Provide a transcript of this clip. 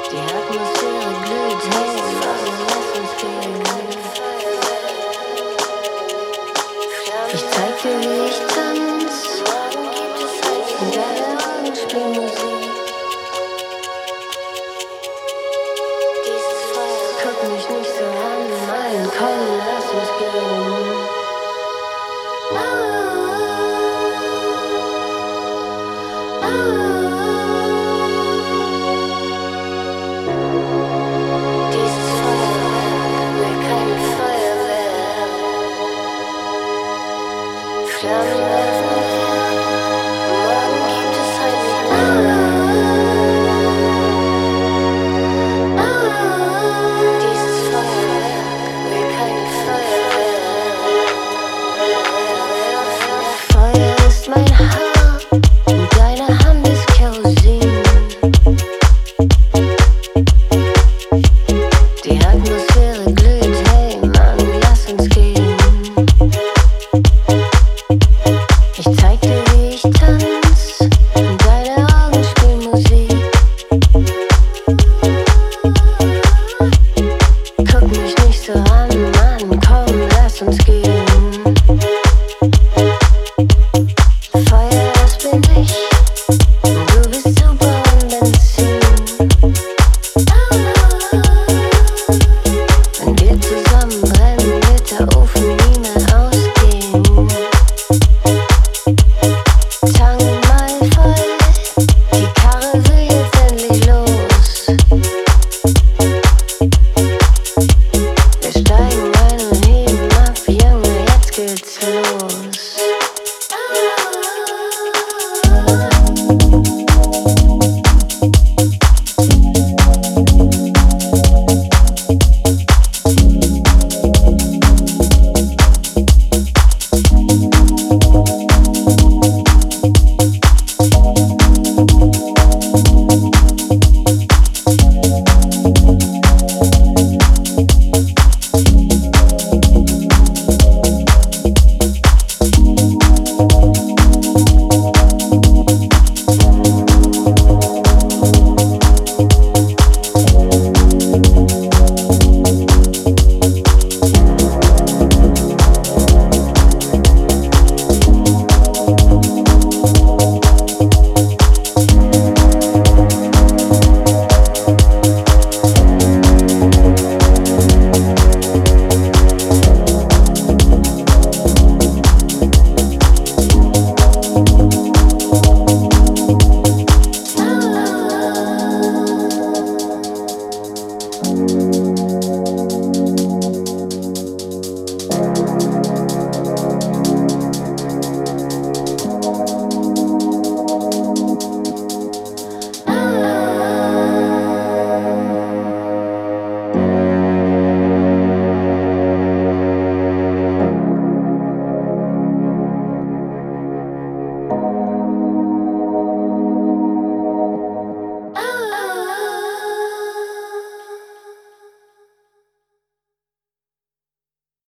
Die Atmosphäre glüht, hey, lass uns gehen. Ich zeig dir, wie ich tanz. Und deine Augen spielen Musik. Guck mich nicht so an, nein, komm, lass uns gehen. Dieses Feuerwerk wäre kein Feuerwerk. Flammen werfen wir, morgen gibt es halt nicht mehr. Dieses Feuerwerk wäre kein Feuerwerk. Feuer ist mein Haar und deine Hand ist Kerosin. Die Atmosphäre glüht, hey Mann, lass uns gehen. Ich zeig dir, wie ich tanz und deine Augen spielen Musik. Guck mich nicht so an, Mann, komm, lass uns gehen. Feuer, das bin ich, und du bist super und Benzin. Wenn wir zusammen brennen, wird der Ofen nie mehr ausgehen. Tank mal voll, die Karre will jetzt endlich los. Wir steigen ein und heben ab, Junge, jetzt geht's los.